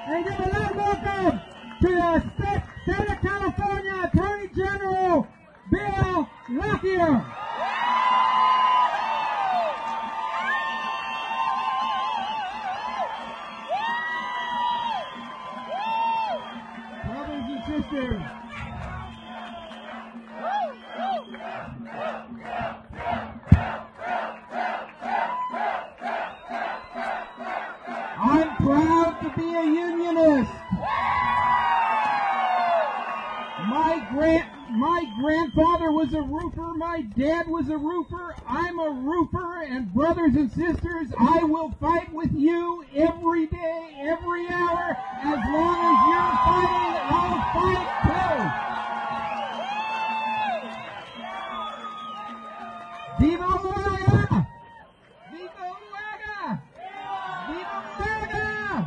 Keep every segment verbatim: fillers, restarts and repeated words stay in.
And give a loud welcome to the State, State of California Attorney General, Bill Lockyer. Brothers and sisters, I'm proud to be a unionist. My grand, my grandfather was a roofer, my dad was a roofer, I'm a roofer, and brothers and sisters, I will fight with you every day, every hour. As long as you're fighting, I'll fight too. Viva Huelga! Viva Huelga! Viva Huelga!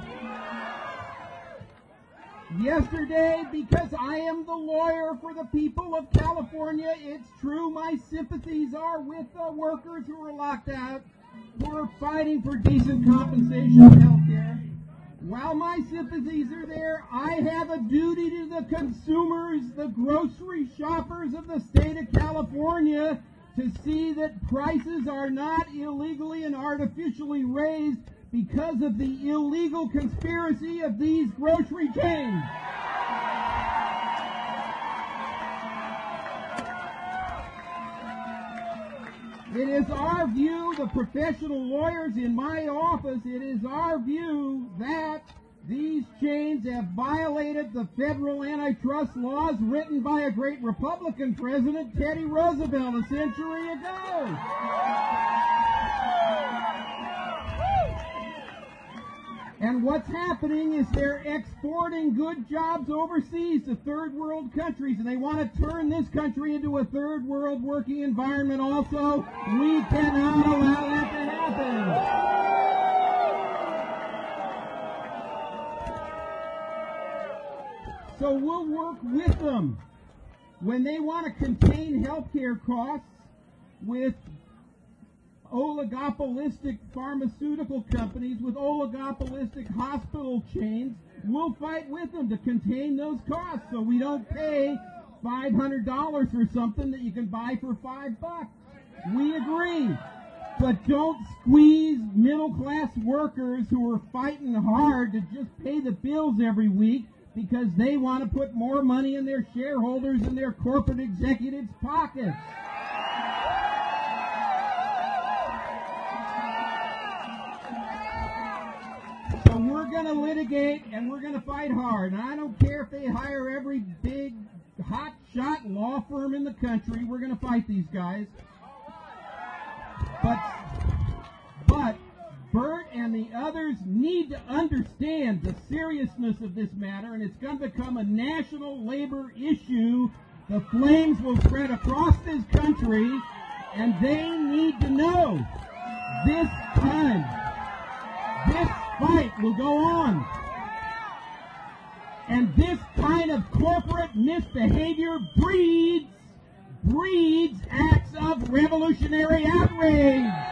Yesterday, because I am the lawyer for the people of California, it's true, my sympathies are with the workers who are locked out, who are fighting for decent compensation and health care. While my sympathies are there, I have a duty to the consumers, the grocery shoppers of the state of California, to see that prices are not illegally and artificially raised because of the illegal conspiracy of these grocery chains. It is our view, the professional lawyers in my office, it is our view that these chains have violated the federal antitrust laws written by a great Republican president, Teddy Roosevelt, a century ago. And what's happening is they're exporting good jobs overseas to third world countries, and they want to turn this country into a third world working environment also. We cannot allow that to happen. So we'll work with them. When they want to contain healthcare costs with oligopolistic pharmaceutical companies, with oligopolistic hospital chains, we'll fight with them to contain those costs so we don't pay five hundred dollars for something that you can buy for five bucks. We agree. But don't squeeze middle-class workers who are fighting hard to just pay the bills every week because they want to put more money in their shareholders and their corporate executives' pockets. So we're going to litigate and we're going to fight hard. And I don't care if they hire every big hot-shot law firm in the country. We're going to fight these guys. But, but Bert and the others need to understand the seriousness of this matter, and it's going to become a national labor issue. The flames will spread across this country, and they need to know this time, this fight will go on. And this kind of corporate misbehavior breeds, breeds acts of revolutionary outrage.